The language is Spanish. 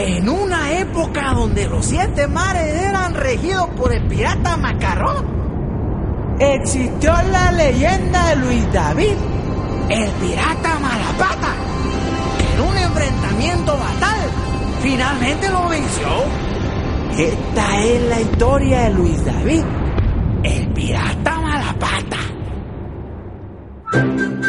En una época donde los 7 mares eran regidos por el pirata Macarrón, existió la leyenda de Luis David, el pirata Malapata, que en un enfrentamiento fatal finalmente lo venció. Esta es la historia de Luis David, el pirata Malapata.